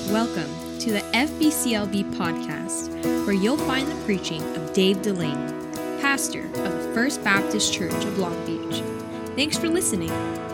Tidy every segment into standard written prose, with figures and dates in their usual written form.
Welcome to the FBCLB podcast, where you'll find the preaching of Dave Delaney, pastor of the First Baptist Church of Long Beach. Thanks for listening.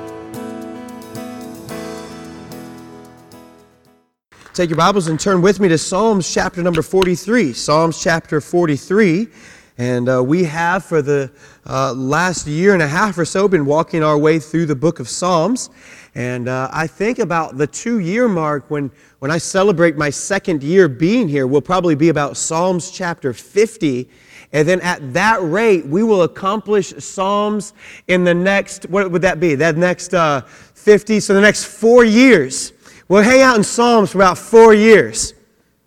Take your Bibles and turn with me to Psalms chapter number 43. Psalms chapter 43. And we have, for the last year and a half or so, been walking our way through the book of Psalms. And I think about the 2-year mark, when I celebrate my second year being here, will probably be about Psalms chapter 50. And then at that rate, we will accomplish Psalms in the next, what would that be? That next 50, so the next 4 years. We'll hang out in Psalms for about 4 years.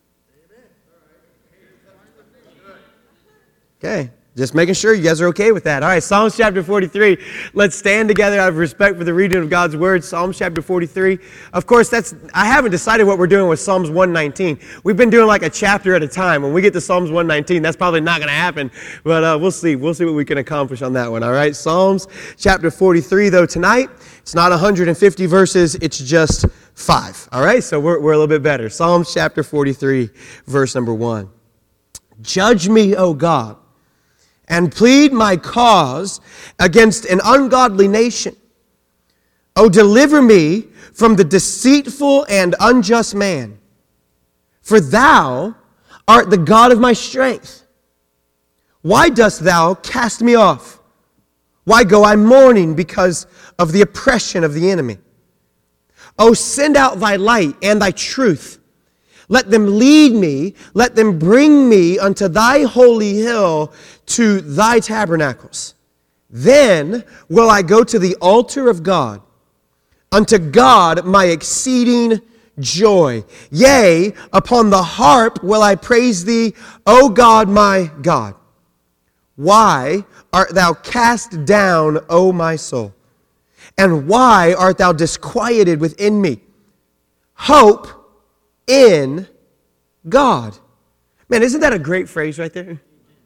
Okay, just making sure you guys are okay with that. All right, Psalms chapter 43. Let's stand together out of respect for the reading of God's Word. Psalms chapter 43. Of course, I haven't decided what we're doing with Psalms 119. We've been doing like a chapter at a time. When we get to Psalms 119, that's probably not going to happen. But we'll see. We'll see what we can accomplish on that one. All right, Psalms chapter 43, though, tonight, it's not 150 verses. It's just 5. All right, so we're a little bit better. Psalms chapter 43, verse number 1. Judge me, O God, and plead my cause against an ungodly nation. O deliver me from the deceitful and unjust man. For thou art the God of my strength. Why dost thou cast me off? Why go I mourning because of the oppression of the enemy? O send out thy light and thy truth. Let them lead me, let them bring me unto thy holy hill, to thy tabernacles. Then will I go to the altar of God, unto God my exceeding joy. Yea, upon the harp will I praise thee, O God my God. Why art thou cast down, O my soul? And why art thou disquieted within me? Hope in God. Man, isn't that a great phrase right there?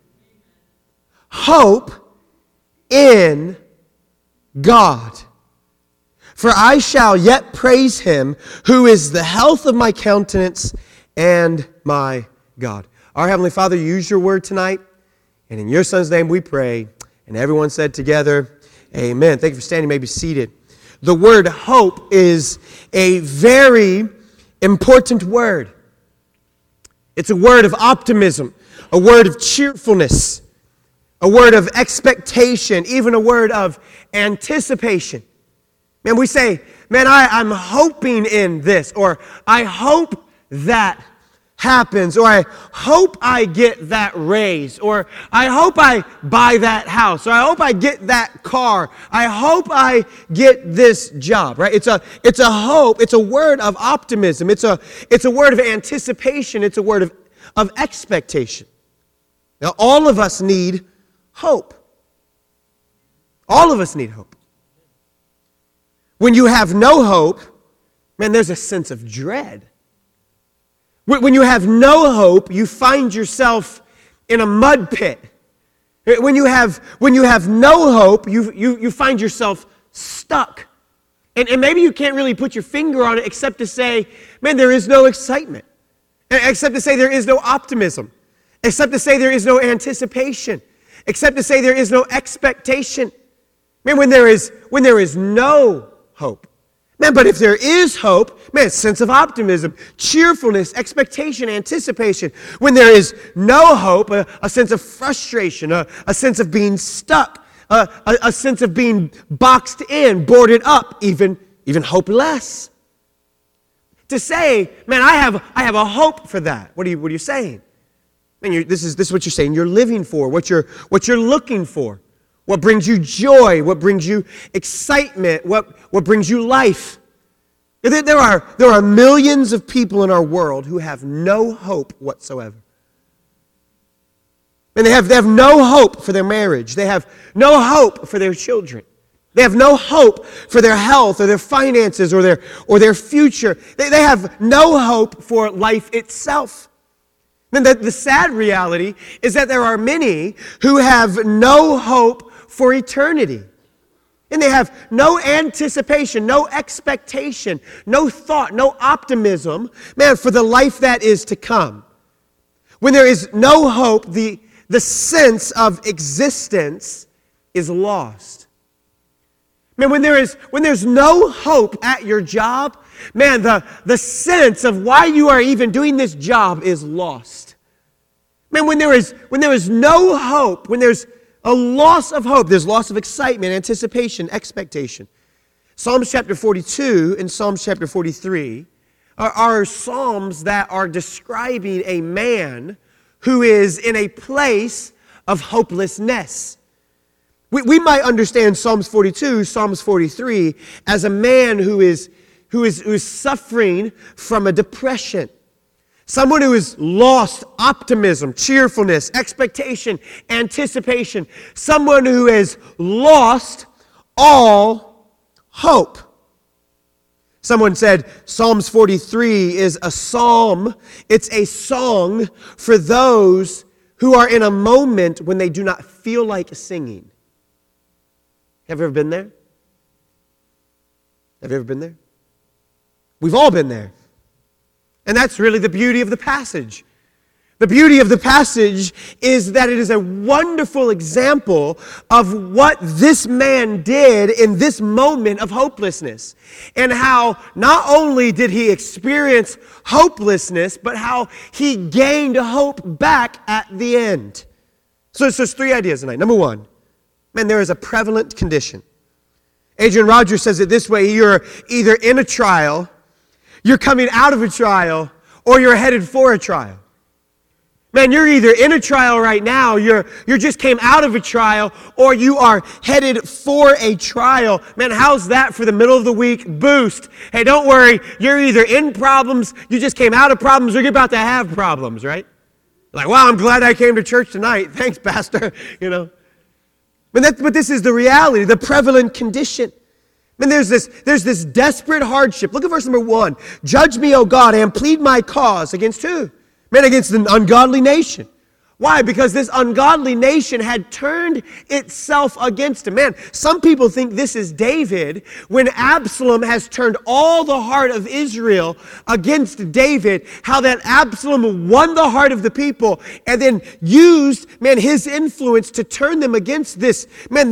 Hope in God. For I shall yet praise him, who is the health of my countenance and my God. Our Heavenly Father, use your word tonight, and in your Son's name we pray. And everyone said together, amen. Thank you for standing. You may be seated. The word hope is a very important word. It's a word of optimism, a word of cheerfulness, a word of expectation, even a word of anticipation. Man, we say, man, I'm hoping in this, or I hope that happens, or I hope I get that raise, or I hope I buy that house, or I hope I get that car, I hope I get this job, right? It's a hope, it's a word of optimism, it's a word of anticipation, it's a word of expectation. Now, all of us need hope. All of us need hope. When you have no hope, man, there's a sense of dread. When you have no hope, you find yourself in a mud pit. When you have no hope, you find yourself stuck. And maybe you can't really put your finger on it except to say, man, there is no excitement. Except to say there is no optimism. Except to say there is no anticipation. Except to say there is no expectation. Man, when there is no hope. Man, but if there is hope, man, sense of optimism, cheerfulness, expectation, anticipation. When there is no hope, a sense of frustration, a sense of being stuck, a sense of being boxed in, boarded up, even hopeless. To say, man, I have a hope for that. What are you saying? Man, this is what you're saying. You're living for what you're looking for. What brings you joy? What brings you excitement? What brings you life? There are millions of people in our world who have no hope whatsoever. And they have no hope for their marriage. They have no hope for their children. They have no hope for their health or their finances or their future. They have no hope for life itself. And the sad reality is that there are many who have no hope for eternity. And they have no anticipation, no expectation, no thought, no optimism, man, for the life that is to come. When there is no hope, the sense of existence is lost. Man, when there's no hope at your job, man, the sense of why you are even doing this job is lost. Man, when there is no hope, when there's a loss of hope, there's loss of excitement, anticipation, expectation. Psalms chapter 42 and Psalms chapter 43 are psalms that are describing a man who is in a place of hopelessness. We might understand Psalms 42, Psalms 43 as a man who is suffering from a depression. Someone who has lost optimism, cheerfulness, expectation, anticipation. Someone who has lost all hope. Someone said Psalms 43 is a psalm. It's a song for those who are in a moment when they do not feel like singing. Have you ever been there? Have you ever been there? We've all been there. And that's really the beauty of the passage. The beauty of the passage is that it is a wonderful example of what this man did in this moment of hopelessness. And how not only did he experience hopelessness, but how he gained hope back at the end. So there's three ideas tonight. Number one, man, there is a prevalent condition. Adrian Rogers says it this way: you're either in a trial, you're coming out of a trial, or you're headed for a trial. Man, you're either in a trial right now, you just came out of a trial, or you are headed for a trial. Man, how's that for the middle of the week boost? Hey, don't worry, you're either in problems, you just came out of problems, or you're about to have problems, right? Like, wow, I'm glad I came to church tonight. Thanks, Pastor, But this is the reality, the prevalent condition. And there's this desperate hardship. Look at verse number 1. Judge me, O God, and plead my cause. Against who? Man, against an ungodly nation. Why? Because this ungodly nation had turned itself against him. Man, some people think this is David when Absalom has turned all the heart of Israel against David. How that Absalom won the heart of the people and then used, man, his influence to turn them against this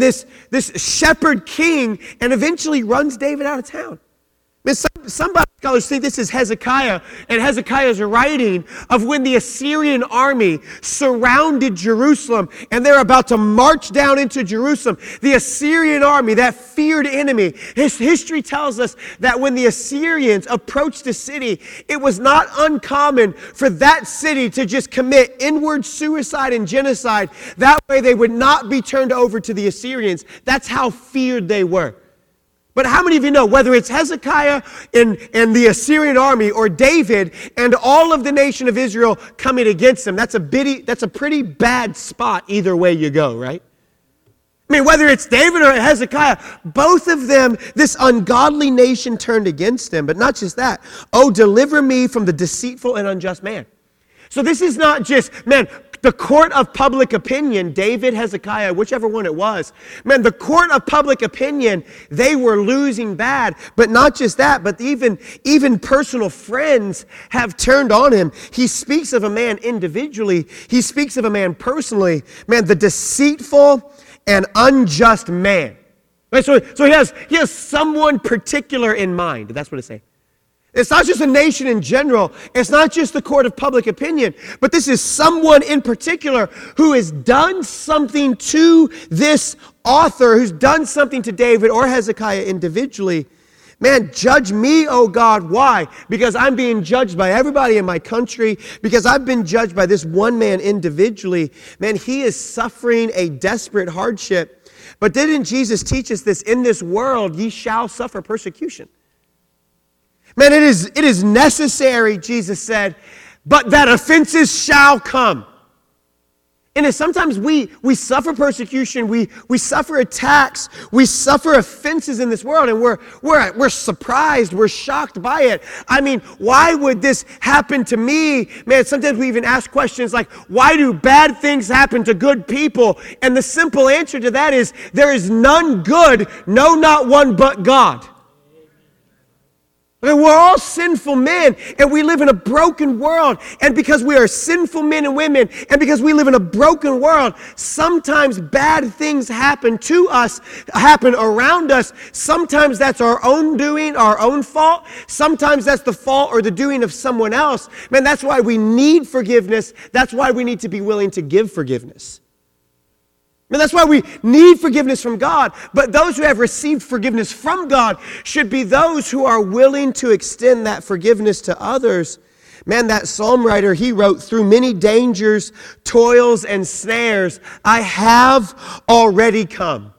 shepherd king and eventually runs David out of town. Man, some scholars think this is Hezekiah, and Hezekiah's writing of when the Assyrian army surrounded Jerusalem and they're about to march down into Jerusalem. The Assyrian army, that feared enemy, history tells us that when the Assyrians approached the city, it was not uncommon for that city to just commit inward suicide and genocide. That way they would not be turned over to the Assyrians. That's how feared they were. But how many of you know, whether it's Hezekiah and the Assyrian army or David and all of the nation of Israel coming against them, that's a pretty bad spot either way you go, right? I mean, whether it's David or Hezekiah, both of them, this ungodly nation turned against them. But not just that. Oh, deliver me from the deceitful and unjust man. So this is not just, man, the court of public opinion, David, Hezekiah, whichever one it was. Man, the court of public opinion, they were losing bad. But not just that, but even personal friends have turned on him. He speaks of a man individually. He speaks of a man personally. Man, the deceitful and unjust man. Right, so he has someone particular in mind. That's what it's saying. It's not just a nation in general. It's not just the court of public opinion. But this is someone in particular who has done something to this author, who's done something to David or Hezekiah individually. Man, judge me, oh God. Why? Because I'm being judged by everybody in my country. Because I've been judged by this one man individually. Man, he is suffering a desperate hardship. But didn't Jesus teach us this? In this world, ye shall suffer persecution. Man, it is necessary, Jesus said, but that offenses shall come. And sometimes we suffer persecution, we suffer attacks, we suffer offenses in this world, and we're surprised, we're shocked by it. I mean, why would this happen to me? Man, sometimes we even ask questions like, why do bad things happen to good people? And the simple answer to that is, there is none good, no, not one but God. We're all sinful men, and we live in a broken world. And because we are sinful men and women, and because we live in a broken world, sometimes bad things happen to us, happen around us. Sometimes that's our own doing, our own fault. Sometimes that's the fault or the doing of someone else. Man, that's why we need forgiveness. That's why we need to be willing to give forgiveness. And that's why we need forgiveness from God. But those who have received forgiveness from God should be those who are willing to extend that forgiveness to others. Man, that psalm writer, he wrote, through many dangers, toils, and snares, I have already come.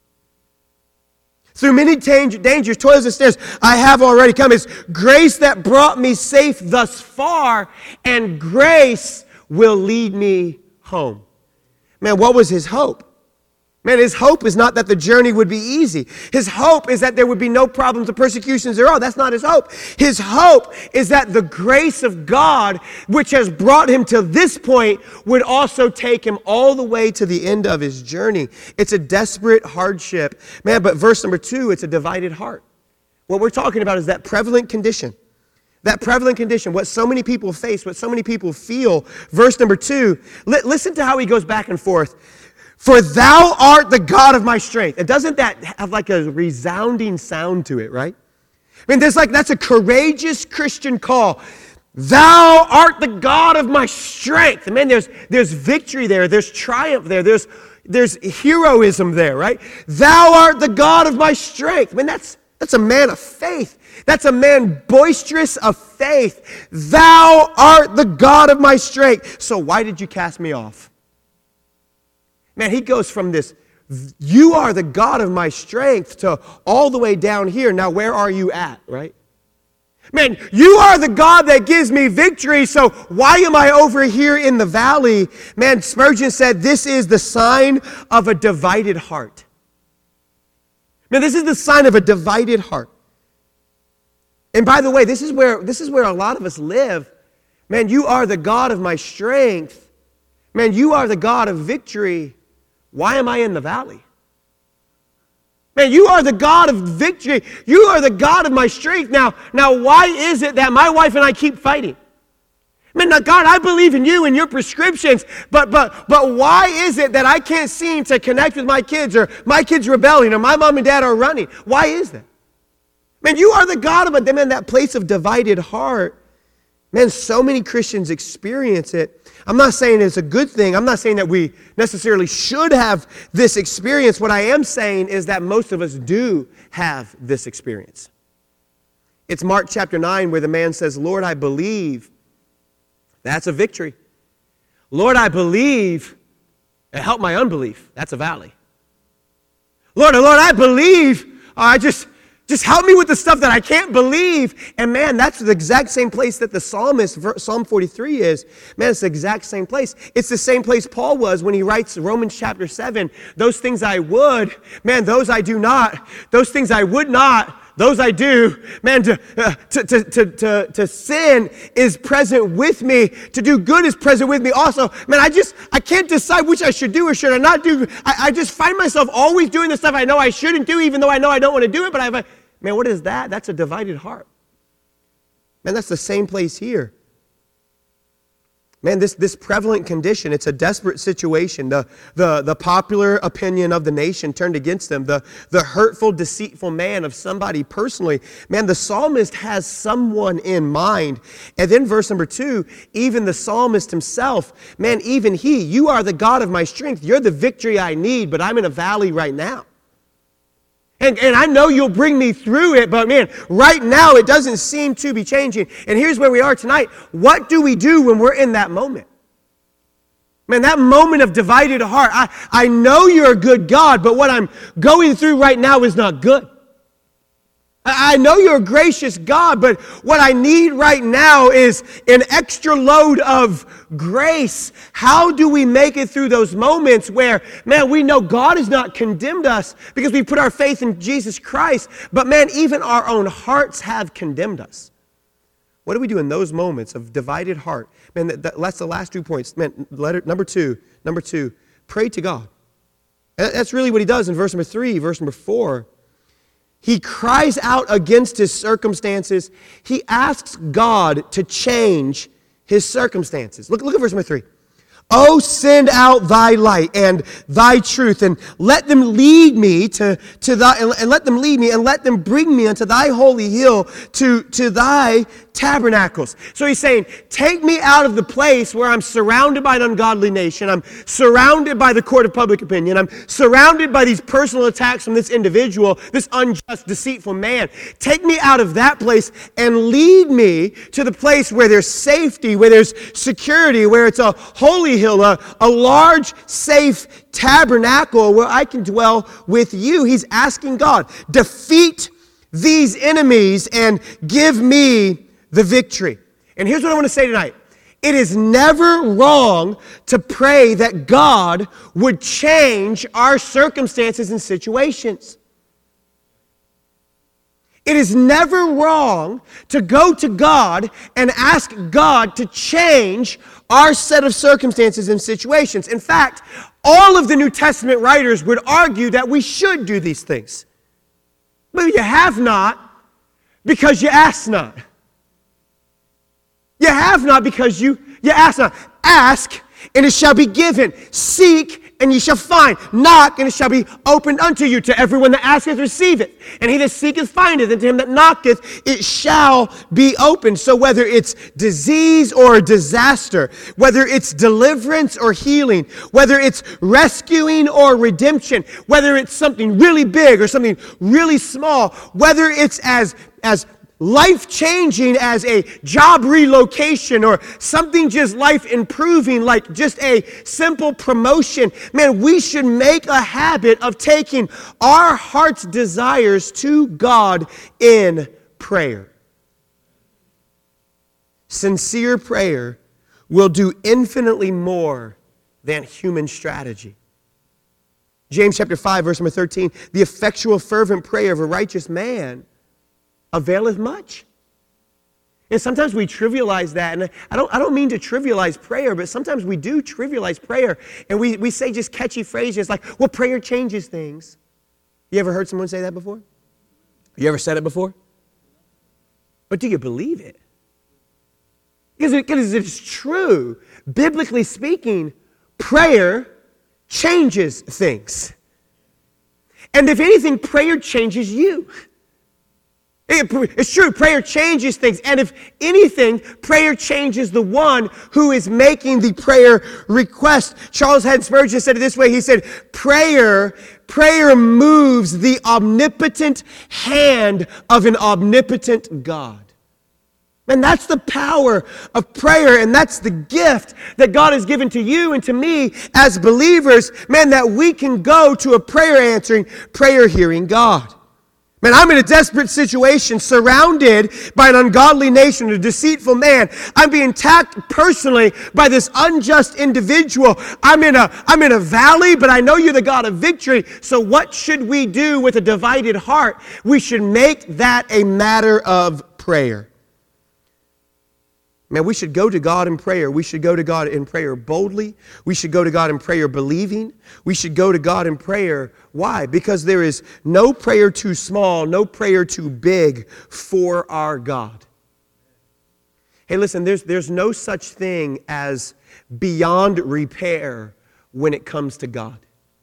Through many dangers, toils, and snares, I have already come. It's grace that brought me safe thus far, and grace will lead me home. Man, what was his hope? Man, his hope is not that the journey would be easy. His hope is that there would be no problems or persecutions at all. That's not his hope. His hope is that the grace of God, which has brought him to this point, would also take him all the way to the end of his journey. It's a desperate hardship. Man, but verse number 2, it's a divided heart. What we're talking about is that prevalent condition. That prevalent condition, what so many people face, what so many people feel. Verse number 2, listen to how he goes back and forth. For thou art the God of my strength. And doesn't that have like a resounding sound to it, right? I mean, that's a courageous Christian call. Thou art the God of my strength. And man, there's victory there. There's triumph there. There's heroism there, right? Thou art the God of my strength. I mean, that's a man of faith. That's a man boisterous of faith. Thou art the God of my strength. So why did you cast me off? Man, he goes from this, you are the God of my strength, to all the way down here. Now, where are you at, right? Man, you are the God that gives me victory, so why am I over here in the valley? Man, Spurgeon said this is the sign of a divided heart. Man, this is the sign of a divided heart. And by the way, this is where a lot of us live. Man, you are the God of my strength. Man, you are the God of victory. Why am I in the valley? Man, you are the God of victory. You are the God of my strength. Now, why is it that my wife and I keep fighting? Man, now, God, I believe in you and your prescriptions, but why is it that I can't seem to connect with my kids, or my kids rebelling, or my mom and dad are running? Why is that? Man, you are the God of them in that place of divided heart. Man, so many Christians experience it. I'm not saying it's a good thing. I'm not saying that we necessarily should have this experience. What I am saying is that most of us do have this experience. It's Mark chapter 9 where the man says, Lord, I believe. That's a victory. Lord, I believe. Help my unbelief. That's a valley. Lord, I believe. Just help me with the stuff that I can't believe. And man, that's the exact same place that the psalmist, Psalm 43 is. Man, it's the exact same place. It's the same place Paul was when he writes Romans chapter 7. Those things I would, man, those I do not. Those things I would not, those I do. Man, to sin is present with me. To do good is present with me also. Man, I can't decide which I should do or should I not do. I just find myself always doing the stuff I know I shouldn't do, even though I know I don't want to do it, but man, what is that? That's a divided heart. Man, that's the same place here. Man, this prevalent condition, it's a desperate situation. The popular opinion of the nation turned against them. The hurtful, deceitful man of somebody personally. Man, the psalmist has someone in mind. And then verse number 2, even the psalmist himself, man, even he, you are the God of my strength. You're the victory I need, but I'm in a valley right now. And I know you'll bring me through it, but man, right now it doesn't seem to be changing. And here's where we are tonight. What do we do when we're in that moment? Man, that moment of divided heart. I know you're a good God, but what I'm going through right now is not good. I know you're a gracious God, but what I need right now is an extra load of grace. How do we make it through those moments where, man, we know God has not condemned us because we put our faith in Jesus Christ, but man, even our own hearts have condemned us? What do we do in those moments of divided heart? Man, that's the last 2 points. Man, number two, pray to God. That's really what he does in verse number 3, verse number 4. He cries out against his circumstances. He asks God to change his circumstances. Look at verse number 3. Oh, send out thy light and thy truth, and let them lead me to thy, and let them lead me, and let them bring me unto thy holy hill, to thy tabernacles. So he's saying, take me out of the place where I'm surrounded by an ungodly nation. I'm surrounded by the court of public opinion. I'm surrounded by these personal attacks from this individual, this unjust, deceitful man. Take me out of that place and lead me to the place where there's safety, where there's security, where it's a holy hill, a large, safe tabernacle where I can dwell with you. He's asking God, defeat these enemies and give me the victory. And here's what I want to say tonight. It is never wrong to pray that God would change our circumstances and situations. It is never wrong to go to God and ask God to change our set of circumstances and situations. In fact, all of the New Testament writers would argue that we should do these things. But you have not because you ask not. You have not because you ask not. Ask, and it shall be given. Seek, and ye shall find. Knock, and it shall be opened unto you. To everyone that asketh, receiveth. And he that seeketh, findeth. And to him that knocketh, it shall be opened. So whether it's disease or disaster, whether it's deliverance or healing, whether it's rescuing or redemption, whether it's something really big or something really small, whether it's as life-changing as a job relocation or something just life-improving like just a simple promotion, man, we should make a habit of taking our heart's desires to God in prayer. Sincere prayer will do infinitely more than human strategy. James chapter 5, verse number 13, the effectual fervent prayer of a righteous man availeth much. And sometimes we trivialize that, and I don't mean to trivialize prayer, but sometimes we do trivialize prayer, and we say just catchy phrases like, well, prayer changes things. You ever heard someone say that before? You ever said it before? But do you believe it? Because it's true. Biblically speaking, prayer changes things. And if anything, prayer changes you. It's true, prayer changes things. And if anything, prayer changes the one who is making the prayer request. Charles Haddon Spurgeon said it this way. He said, prayer moves the omnipotent hand of an omnipotent God. And that's the power of prayer, and that's the gift that God has given to you and to me as believers, man, that we can go to a prayer-answering, prayer-hearing God. Man, I'm in a desperate situation, surrounded by an ungodly nation, a deceitful man. I'm being attacked personally by this unjust individual. I'm in a valley, but I know you're the God of victory. So what should we do with a divided heart? We should make that a matter of prayer. Man, we should go to God in prayer. We should go to God in prayer boldly. We should go to God in prayer believing. We should go to God in prayer. Why? Because there is no prayer too small, no prayer too big for our God. Hey, listen, there's no such thing as beyond repair when it comes to God.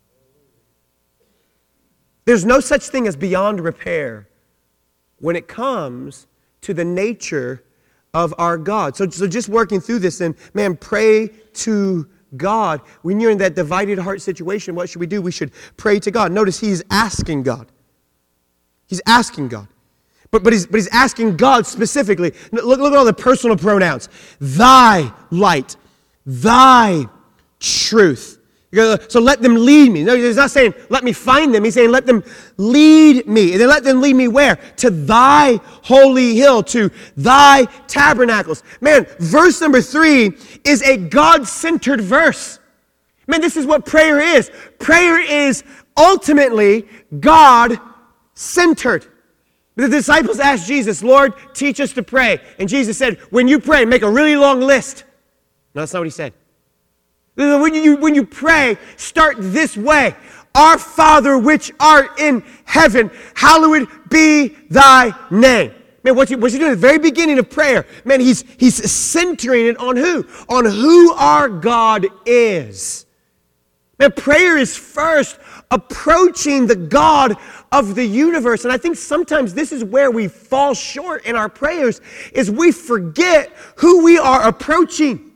There's no such thing as beyond repair when it comes to the nature of our God. So just working through this, and man, pray to God. When you're in that divided heart situation, what should we do? We should pray to God. Notice he's asking God. He's asking God. But he's asking God specifically. Look at all the personal pronouns. Thy light, thy truth. So let them lead me. No, he's not saying let me find them. He's saying let them lead me. And then let them lead me where? To thy holy hill, to thy tabernacles. Man, verse number 3 is a God-centered verse. Man, this is what prayer is. Prayer is ultimately God-centered. The disciples asked Jesus, Lord, teach us to pray. And Jesus said, when you pray, make a really long list. No, that's not what he said. When you pray, start this way. Our Father which art in heaven, hallowed be thy name. Man, what's he doing at the very beginning of prayer? Man, he's centering it on who? On who our God is. Man, prayer is first approaching the God of the universe. And I think sometimes this is where we fall short in our prayers, is we forget who we are approaching.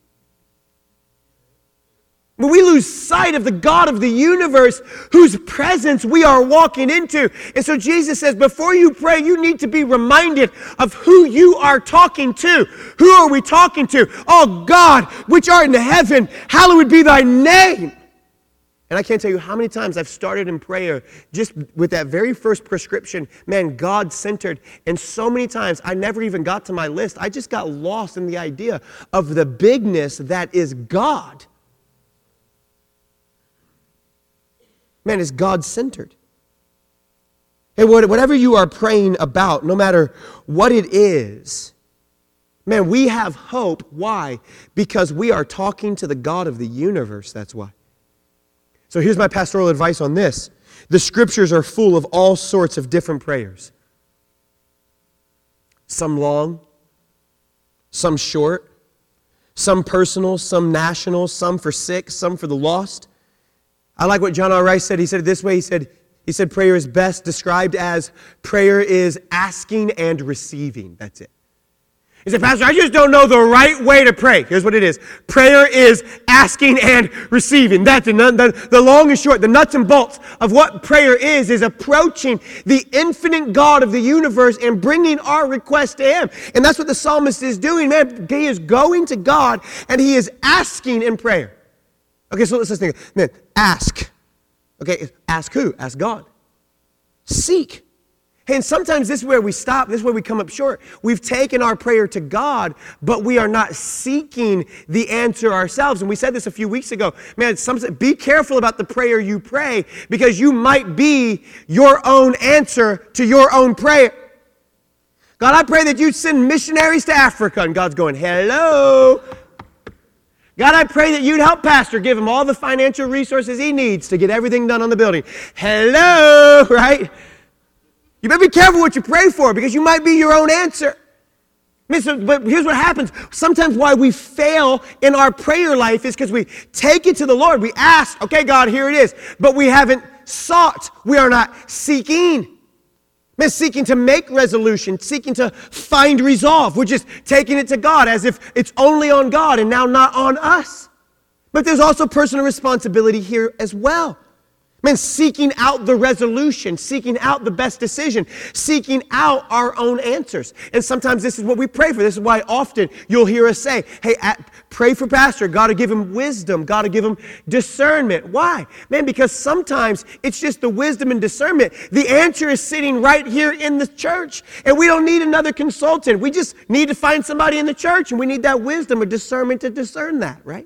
When we lose sight of the God of the universe whose presence we are walking into. And so Jesus says, before you pray, you need to be reminded of who you are talking to. Who are we talking to? Oh God, which art in heaven, hallowed be thy name. And I can't tell you how many times I've started in prayer just with that very first prescription, man, God-centered. And so many times I never even got to my list. I just got lost in the idea of the bigness that is God. Man, it's God-centered. And whatever you are praying about, no matter what it is, man, we have hope. Why? Because we are talking to the God of the universe, that's why. So here's my pastoral advice on this. The scriptures are full of all sorts of different prayers. Some long, some short, some personal, some national, some for sick, some for the lost. I like what John R. Rice said. He said it this way. He said prayer is best described as prayer is asking and receiving. That's it. He said, Pastor, I just don't know the right way to pray. Here's what it is. Prayer is asking and receiving. That's it. The long and short, the nuts and bolts of what prayer is approaching the infinite God of the universe and bringing our request to Him. And that's what the psalmist is doing, man. He is going to God and he is asking in prayer. Okay, so let's think. Man, ask. Okay, ask who? Ask God. Seek. Hey, and sometimes this is where we stop. This is where we come up short. We've taken our prayer to God, but we are not seeking the answer ourselves. And we said this a few weeks ago. Man, be careful about the prayer you pray because you might be your own answer to your own prayer. God, I pray that you send missionaries to Africa. And God's going, hello. God, I pray that you'd help Pastor, give him all the financial resources he needs to get everything done on the building. Hello, right? You better be careful what you pray for because you might be your own answer. But here's what happens. Sometimes why we fail in our prayer life is because we take it to the Lord. We ask, okay, God, here it is. But we haven't sought. We are not seeking. Man, seeking to make resolution, seeking to find resolve. We're just taking it to God as if it's only on God and now not on us. But there's also personal responsibility here as well. Man, seeking out the resolution, seeking out the best decision, seeking out our own answers. And sometimes this is what we pray for. This is why often you'll hear us say, hey, pray for Pastor. God to give him wisdom. God to give him discernment. Why? Man, because sometimes it's just the wisdom and discernment. The answer is sitting right here in the church. And we don't need another consultant. We just need to find somebody in the church. And we need that wisdom or discernment to discern that, right?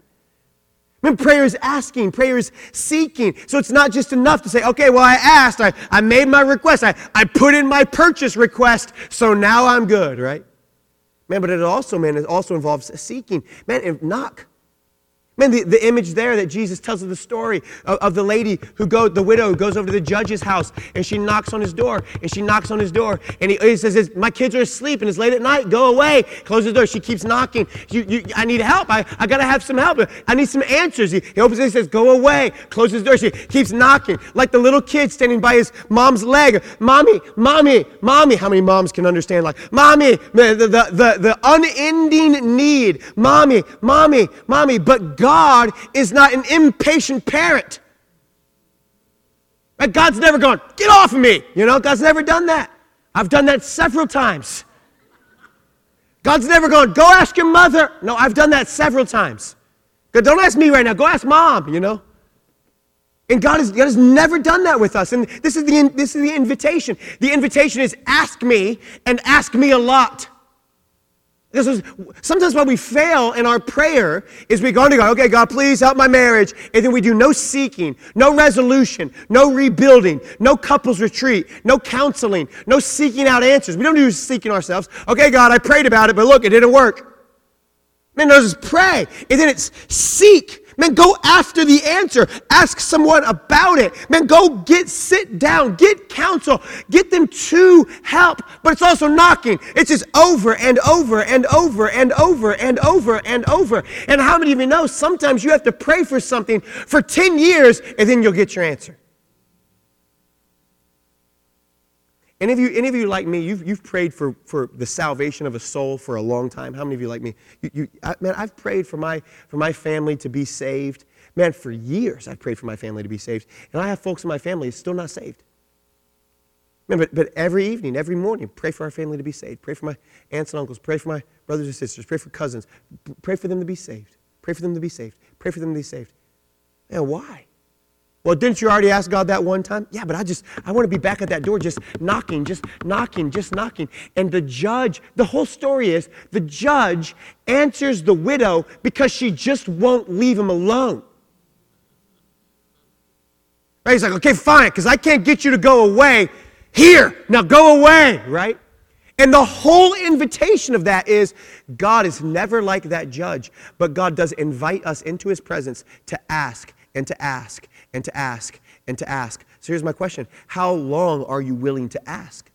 I mean, prayer is asking, prayer is seeking. So it's not just enough to say, okay, well, I asked, I made my request, I put in my purchase request, so now I'm good, right? Man, but it also involves seeking. Man, knock. Man, the image there that Jesus tells of the story of the lady the widow who goes over to the judge's house and she knocks on his door and she knocks on his door and he says, my kids are asleep and it's late at night, go away, close the door. She keeps knocking. I need help. I got to have some help. I need some answers. He opens it and says, go away, closes the door. She keeps knocking like the little kid standing by his mom's leg. Mommy, mommy, mommy. How many moms can understand like, mommy, the unending need. Mommy, mommy, mommy. But God is not an impatient parent. Right? God's never gone, get off of me. You know, God's never done that. I've done that several times. God's never gone, go ask your mother. No, I've done that several times. Don't ask me right now, go ask mom, you know. And God has never done that with us. And this is the invitation. The invitation is ask me and ask me a lot. Sometimes why we fail in our prayer is we go to God, okay, God, please help my marriage. And then we do no seeking, no resolution, no rebuilding, no couples retreat, no counseling, no seeking out answers. We don't do seeking ourselves. Okay, God, I prayed about it, but look, it didn't work. Man, no, just pray. And then it's seek. Man, go after the answer. Ask someone about it. Man, sit down, get counsel, get them to help. But it's also knocking. It's just over and over and over and over and over and over. And how many of you know sometimes you have to pray for something for 10 years and then you'll get your answer? Any of you like me, you've prayed for the salvation of a soul for a long time. How many of you like me? Man, I've prayed for my family to be saved. Man, for years I've prayed for my family to be saved. And I have folks in my family still not saved. Man, but every evening, every morning, pray for our family to be saved. Pray for my aunts and uncles. Pray for my brothers and sisters. Pray for cousins. Pray for them to be saved. Pray for them to be saved. Pray for them to be saved. Man, why? Well, didn't you already ask God that one time? Yeah, but I want to be back at that door just knocking. And the whole story is, the judge answers the widow because she just won't leave him alone. Right? He's like, okay, fine, because I can't get you to go away. Here, now go away, right? And the whole invitation of that is, God is never like that judge, but God does invite us into his presence to ask and to ask and to ask and to ask. So here's my question. How long are you willing to ask?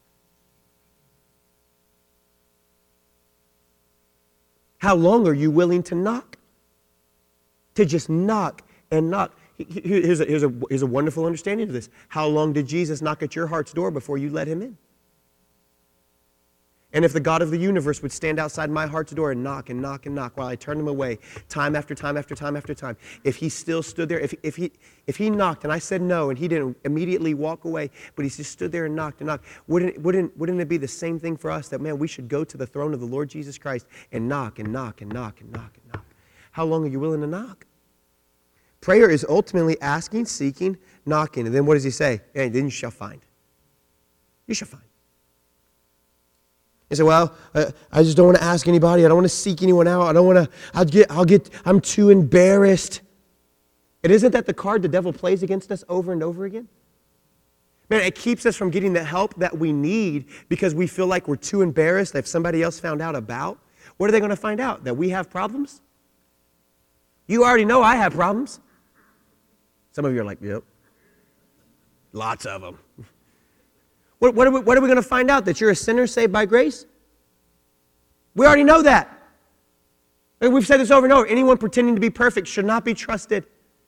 How long are you willing to knock? To just knock and knock. Here's a wonderful understanding of this. How long did Jesus knock at your heart's door before you let him in? And if the God of the universe would stand outside my heart's door and knock and knock and knock while I turned him away time after time after time after time, if he still stood there, if he knocked and I said no and he didn't immediately walk away, but he just stood there and knocked and knocked, wouldn't it be the same thing for us that, man, we should go to the throne of the Lord Jesus Christ and knock and knock and knock and knock and knock? How long are you willing to knock? Prayer is ultimately asking, seeking, knocking. And then what does he say? And then you shall find. You shall find. You say, well, I just don't want to ask anybody. I don't want to seek anyone out. I don't want to, I'm too embarrassed. And isn't that the card the devil plays against us over and over again? Man, it keeps us from getting the help that we need because we feel like we're too embarrassed that if somebody else found out about. What are they going to find out? That we have problems? You already know I have problems. Some of you are like, yep. Lots of them. What are we going to find out? That you're a sinner saved by grace? We already know that. And we've said this over and over. Anyone pretending to be perfect should not be trusted.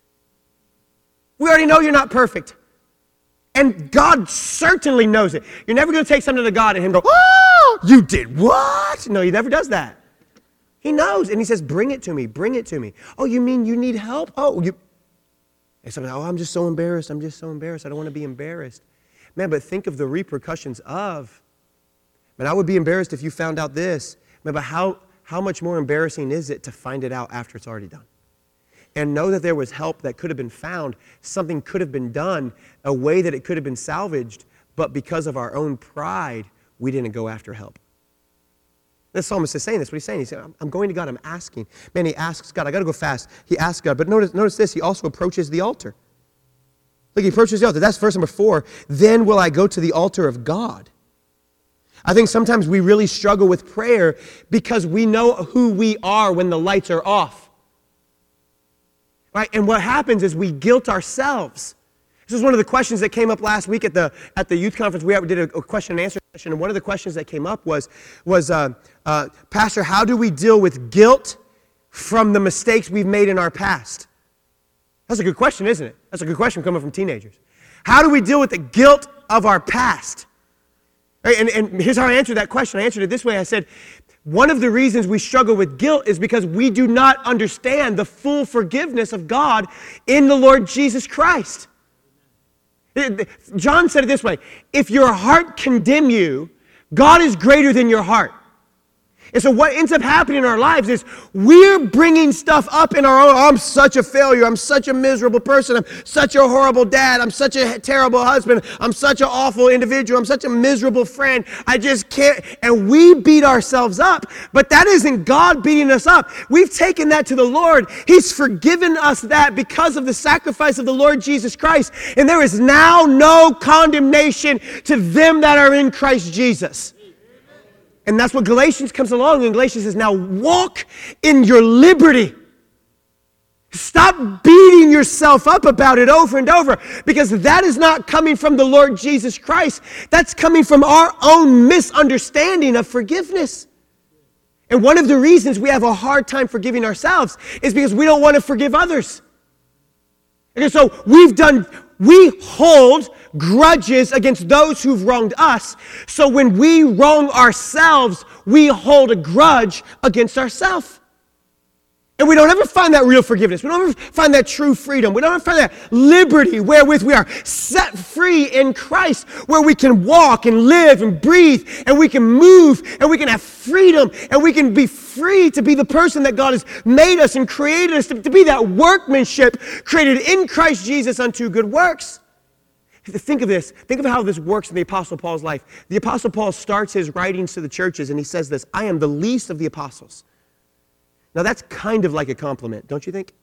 We already know you're not perfect. And God certainly knows it. You're never going to take something to God and him go, oh, you did what? No, he never does that. He knows. And he says, bring it to me. Bring it to me. Oh, you mean you need help? And somebody, I'm just so embarrassed. I don't want to be embarrassed. Man, but think of the repercussions of, man, I would be embarrassed if you found out this. Man, but how much more embarrassing is it to find it out after it's already done? And know that there was help that could have been found, something could have been done, a way that it could have been salvaged, but because of our own pride, we didn't go after help. The psalmist is saying this. What he's saying, he said, I'm going to God, I'm asking. Man, he asks God, I got to go fast. He asks God, but notice this, he also approaches the altar. Look, he approaches the altar. That's verse number 4. Then will I go to the altar of God. I think sometimes we really struggle with prayer because we know who we are when the lights are off. Right? And what happens is we guilt ourselves. This is one of the questions that came up last week at the youth conference. We did a question and answer session, and one of the questions that came up was Pastor, how do we deal with guilt from the mistakes we've made in our past? That's a good question, isn't it? That's a good question coming from teenagers. How do we deal with the guilt of our past? Right? And here's how I answered that question. I answered it this way. I said, one of the reasons we struggle with guilt is because we do not understand the full forgiveness of God in the Lord Jesus Christ. John said it this way, if your heart condemn you, God is greater than your heart. And so what ends up happening in our lives is we're bringing stuff up in our own, I'm such a failure, I'm such a miserable person, I'm such a horrible dad, I'm such a terrible husband, I'm such an awful individual, I'm such a miserable friend, I just can't, and we beat ourselves up. But that isn't God beating us up. We've taken that to the Lord. He's forgiven us that because of the sacrifice of the Lord Jesus Christ. And there is now no condemnation to them that are in Christ Jesus. And that's what Galatians comes along, and Galatians says, now walk in your liberty. Stop beating yourself up about it over and over, because that is not coming from the Lord Jesus Christ. That's coming from our own misunderstanding of forgiveness. And one of the reasons we have a hard time forgiving ourselves is because we don't want to forgive others. Okay, so we hold grudges against those who've wronged us. So when we wrong ourselves, we hold a grudge against ourselves. And we don't ever find that real forgiveness. We don't ever find that true freedom. We don't ever find that liberty wherewith we are set free in Christ, where we can walk and live and breathe, and we can move, and we can have freedom, and we can be free to be the person that God has made us and created us to be, that workmanship created in Christ Jesus unto good works. Think of this. Think of how this works in the Apostle Paul's life. The Apostle Paul starts his writings to the churches, and he says this, I am the least of the apostles. Now that's kind of like a compliment, don't you think?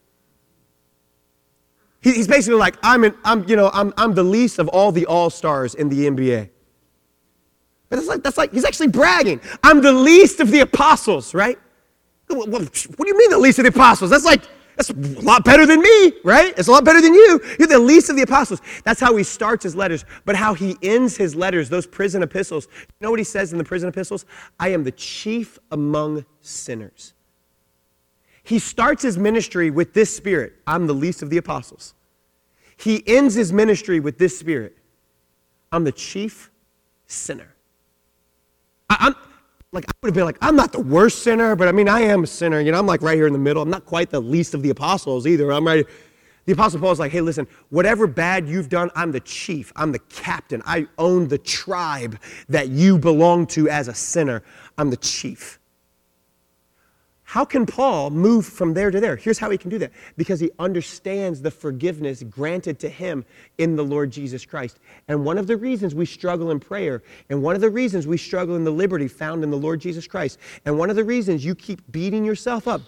He's basically like, I'm the least of all the all-stars in the NBA. That's like he's actually bragging. I'm the least of the apostles, right? What do you mean the least of the apostles? That's a lot better than me, right? It's a lot better than you. You're the least of the apostles. That's how he starts his letters. But how he ends his letters, those prison epistles, you know what he says in the prison epistles? I am the chief among sinners. He starts his ministry with this spirit. I'm the least of the apostles. He ends his ministry with this spirit. I'm the chief sinner. I would have been like, I'm not the worst sinner, but I am a sinner. I'm like right here in the middle. I'm not quite the least of the apostles either. I'm right. The Apostle Paul is like, hey, listen, whatever bad you've done, I'm the chief. I'm the captain. I own the tribe that you belong to as a sinner. I'm the chief. How can Paul move from there to there? Here's how he can do that. Because he understands the forgiveness granted to him in the Lord Jesus Christ. And one of the reasons we struggle in prayer, and one of the reasons we struggle in the liberty found in the Lord Jesus Christ, and one of the reasons you keep beating yourself up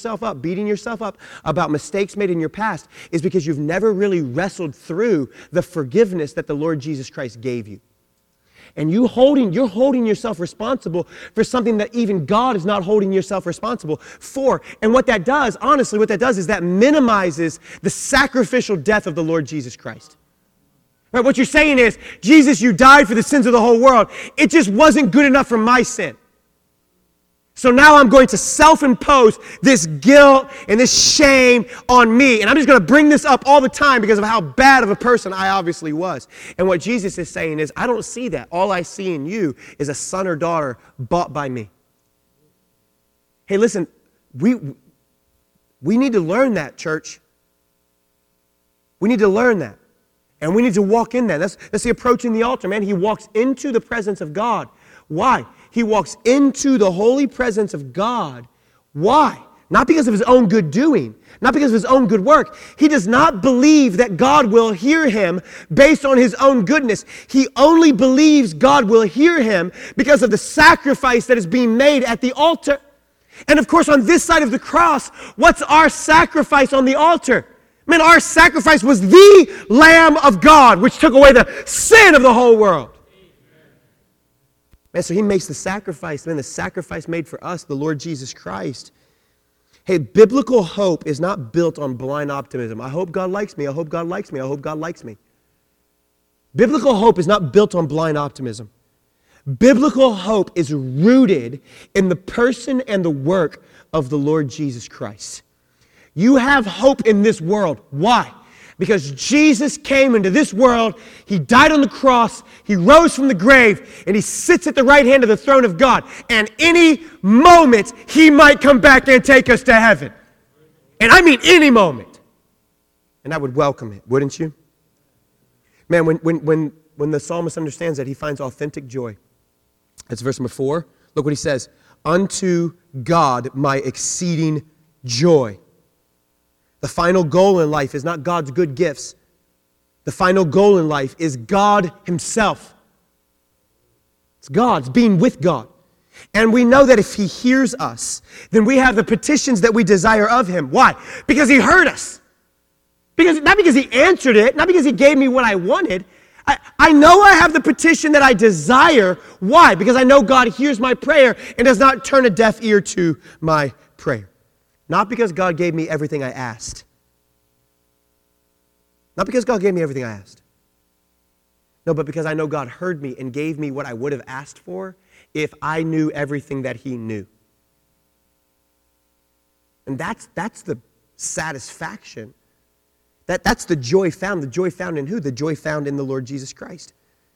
about mistakes made in your past is because you've never really wrestled through the forgiveness that the Lord Jesus Christ gave you. And you're holding yourself responsible for something that even God is not holding yourself responsible for. And what that does is that minimizes the sacrificial death of the Lord Jesus Christ. Right? What you're saying is, Jesus, you died for the sins of the whole world. It just wasn't good enough for my sin. So now I'm going to self-impose this guilt and this shame on me. And I'm just going to bring this up all the time because of how bad of a person I obviously was. And what Jesus is saying is, I don't see that. All I see in you is a son or daughter bought by me. Hey, listen, we need to learn that, church. We need to learn that. And we need to walk in that. That's the approach in the altar, man. He walks into the presence of God. Why? He walks into the holy presence of God. Why? Not because of his own good doing, not because of his own good work. He does not believe that God will hear him based on his own goodness. He only believes God will hear him because of the sacrifice that is being made at the altar. And of course, on this side of the cross, what's our sacrifice on the altar? Man, our sacrifice was the Lamb of God, which took away the sin of the whole world. Man, so he makes the sacrifice, man, the sacrifice made for us, the Lord Jesus Christ. Hey, biblical hope is not built on blind optimism. I hope God likes me. I hope God likes me. I hope God likes me. Biblical hope is not built on blind optimism. Biblical hope is rooted in the person and the work of the Lord Jesus Christ. You have hope in this world. Why? Because Jesus came into this world, he died on the cross, he rose from the grave, and he sits at the right hand of the throne of God. And any moment, he might come back and take us to heaven. And I mean any moment. And I would welcome it, wouldn't you? Man, when the psalmist understands that, he finds authentic joy. That's verse number 4. Look what he says. unto God my exceeding joy. The final goal in life is not God's good gifts. The final goal in life is God himself. It's God. It's being with God. And we know that if he hears us, then we have the petitions that we desire of him. Why? Because he heard us. Not because he answered it, not because he gave me what I wanted. I know I have the petition that I desire. Why? Because I know God hears my prayer and does not turn a deaf ear to my prayer. Not because God gave me everything I asked. Not because God gave me everything I asked. No, but because I know God heard me and gave me what I would have asked for if I knew everything that he knew. And that's the satisfaction. That's the joy found. The joy found in who? The joy found in the Lord Jesus Christ.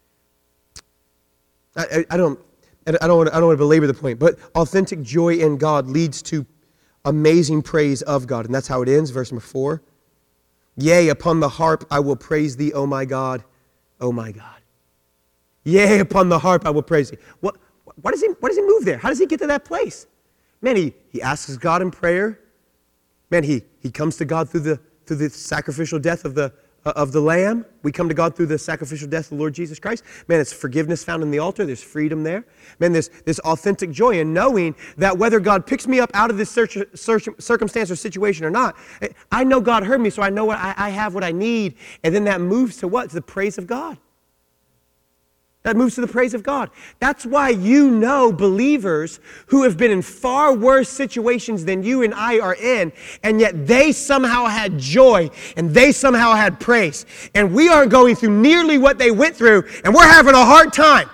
I don't want to belabor the point, but authentic joy in God leads to amazing praise of God. And that's how it ends, verse number 4. Yea, upon the harp I will praise thee, O my God, O my God. Yea, upon the harp I will praise thee. Why does he move there? How does he get to that place? Man, he asks God in prayer. Man, he comes to God through the sacrificial death of the Lamb. We come to God through the sacrificial death of the Lord Jesus Christ. Man, it's forgiveness found in the altar. There's freedom there. Man, there's this authentic joy in knowing that whether God picks me up out of this circumstance or situation or not, I know God heard me, so I know I have what I need. And then that moves to what? To the praise of God. That moves to the praise of God. That's why you know believers who have been in far worse situations than you and I are in, and yet they somehow had joy and they somehow had praise. And we aren't going through nearly what they went through, and we're having a hard time.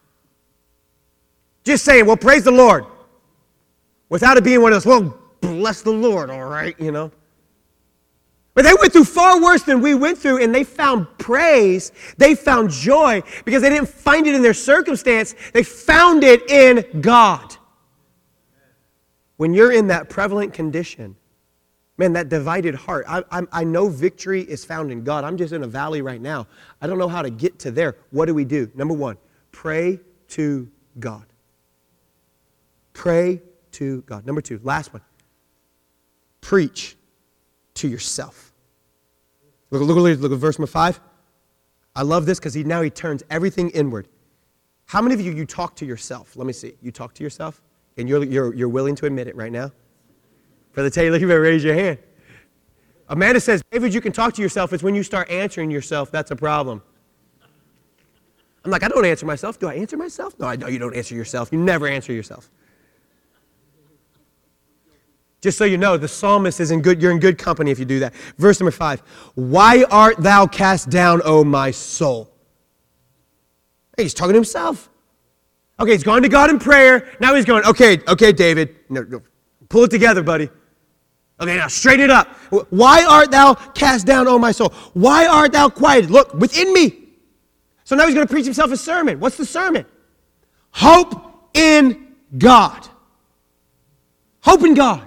Just saying, well, praise the Lord. Without it being one of those, well, bless the Lord, all right, you know. But they went through far worse than we went through, and they found praise, they found joy, because they didn't find it in their circumstance, they found it in God. When you're in that prevalent condition, man, that divided heart, I know victory is found in God. I'm just in a valley right now. I don't know how to get to there. What do we do? Number 1, pray to God. Pray to God. Number 2, last one, preach to yourself. Look at verse number 5. I love this because he turns everything inward. How many of you talk to yourself? Let me see. You talk to yourself? And you're willing to admit it right now? Brother Taylor, you better raise your hand. Amanda says, David, you can talk to yourself. It's when you start answering yourself that's a problem. I'm like, I don't answer myself. Do I answer myself? No, I know you don't answer yourself. You never answer yourself. Just so you know, the psalmist you're in good company if you do that. Verse number 5. Why art thou cast down, O my soul? Hey, he's talking to himself. Okay, he's gone to God in prayer. Now he's going, okay, David. No, pull it together, buddy. Okay, now straighten it up. Why art thou cast down, O my soul? Why art thou quieted? Look, within me. So now he's going to preach himself a sermon. What's the sermon? Hope in God. Hope in God.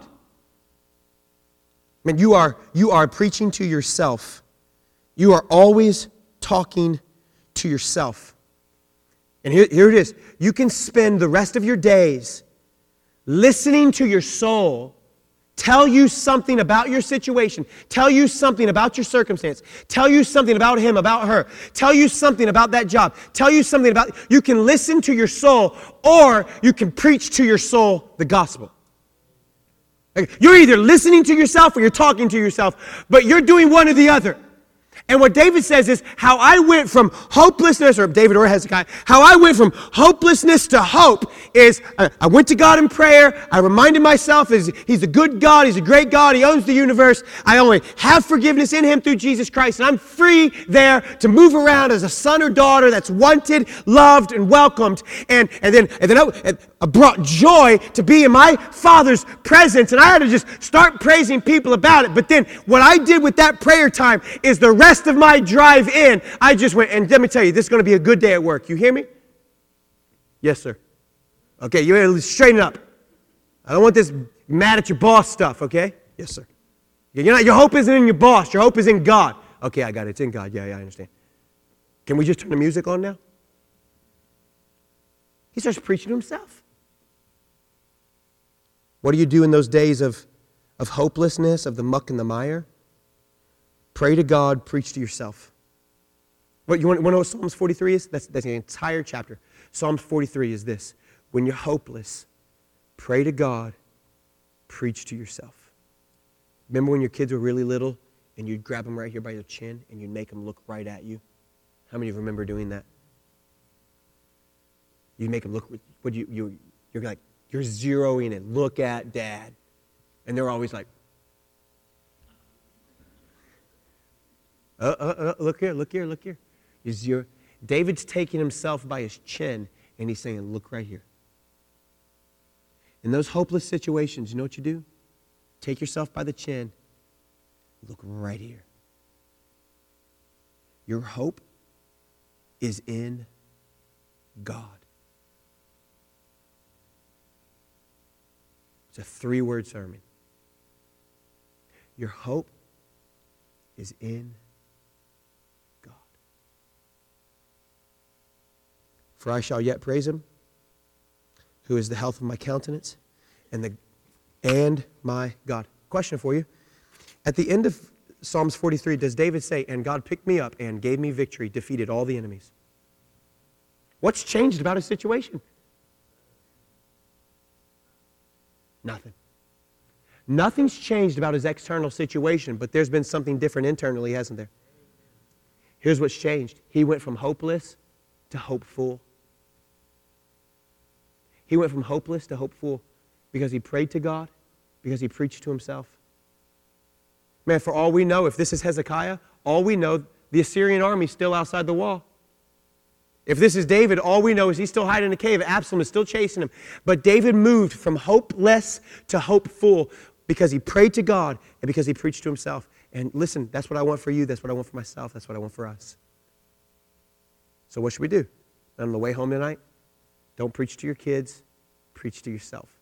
Man, you are preaching to yourself. You are always talking to yourself. And here it is. You can spend the rest of your days listening to your soul tell you something about your situation, tell you something about your circumstance, tell you something about him, about her, tell you something about that job, tell you something about... You can listen to your soul, or you can preach to your soul the gospel. You're either listening to yourself or you're talking to yourself, but you're doing one or the other. And what David says is how I went from hopelessness, or David or Hezekiah, how I went from hopelessness to hope is I went to God in prayer. I reminded myself He's a good God. He's a great God. He owns the universe. I only have forgiveness in Him through Jesus Christ. And I'm free there to move around as a son or daughter that's wanted, loved, and welcomed. And then I brought joy to be in my Father's presence. And I had to just start praising people about it. But then what I did with that prayer time is the rest of my drive in, I just went, and let me tell you, this is going to be a good day at work. You hear me? Yes, sir. Okay, you better straighten up. I don't want this mad at your boss stuff, okay? Yes, sir. Your hope isn't in your boss. Your hope is in God. Okay, I got it. It's in God. Yeah, I understand. Can we just turn the music on now? He starts preaching to himself. What do you do in those days of hopelessness, of the muck and the mire? Pray to God, preach to yourself. What you want to know what Psalms 43 is? That's the entire chapter. Psalms 43 is this. When you're hopeless, pray to God, preach to yourself. Remember when your kids were really little and you'd grab them right here by your chin and you'd make them look right at you? How many of you remember doing that? You'd make them look, you're like, you're zeroing in, look at Dad. And they're always like, look here, look here, look here. David's taking himself by his chin and he's saying, look right here. In those hopeless situations, you know what you do? Take yourself by the chin, look right here. Your hope is in God. It's a 3-word sermon. Your hope is in God. For I shall yet praise him, who is the health of my countenance and my God. Question for you. At the end of Psalms 43, does David say, and God picked me up and gave me victory, defeated all the enemies? What's changed about his situation? Nothing. Nothing's changed about his external situation, but there's been something different internally, hasn't there? Here's what's changed. He went from hopeless to hopeful. He went from hopeless to hopeful because he prayed to God, because he preached to himself. Man, for all we know, if this is Hezekiah, all we know, the Assyrian army's still outside the wall. If this is David, all we know is he's still hiding in a cave. Absalom is still chasing him. But David moved from hopeless to hopeful because he prayed to God and because he preached to himself. And listen, that's what I want for you. That's what I want for myself. That's what I want for us. So what should we do? On the way home tonight, don't preach to your kids. Preach to yourself.